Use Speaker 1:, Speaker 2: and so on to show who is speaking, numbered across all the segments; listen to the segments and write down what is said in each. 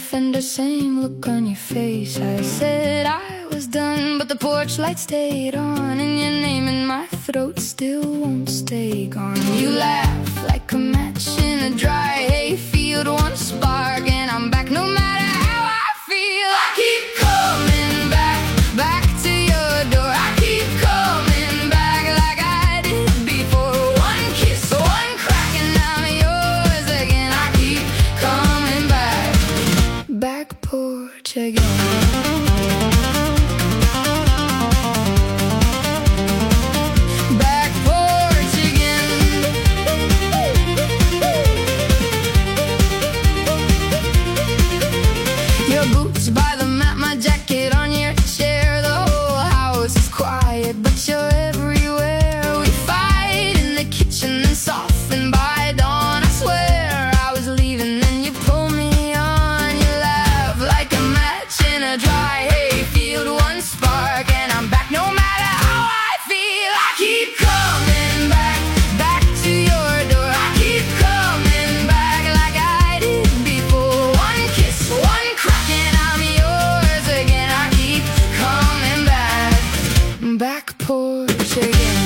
Speaker 1: fender, same look on your face. I said I was done, but the porch light stayed on, and your name in my throat still won't stay gone. You laugh like a match in a dry hayfield, one spark and I'm back no matter how I feel. I keep coming back, back to your door. I keep coming back like I did before. One kiss, one crack and I'm yours again. I keep coming back, back porch again. Your boots by the mat, my jacket on your chair. The whole house is quiet, but you're everywhere. We fight in the kitchen and soften by dawn. I swear I was leaving, then you pull me on. You laugh like a match in a dry hayfield, one spark and I'm back no matter how I feel. I keep coming back, back to your door. I keep coming back like I did before. One kiss, one crack and I'm yours again. I keep coming back, back porch again.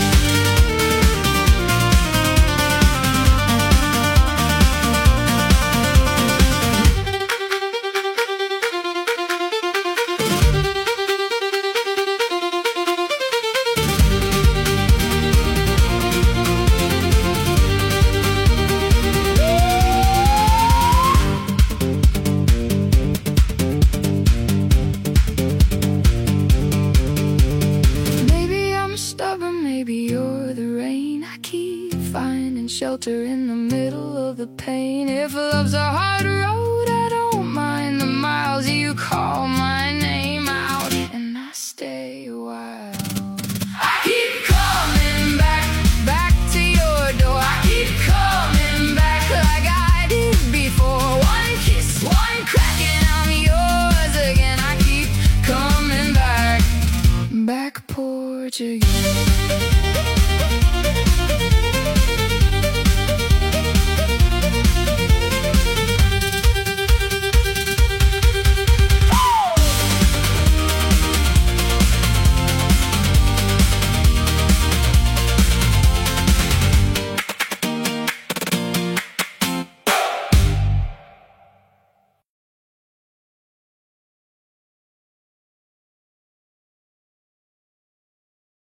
Speaker 1: Maybe you're the rain. I keep finding shelter in the middle of the pain. If love's a hard road, I don't mind the miles. You call my name out and I stay a while. I keep coming back, back to your door. I keep coming back like I did before. One kiss, one crack and I'm yours again. I keep coming back, back porch again.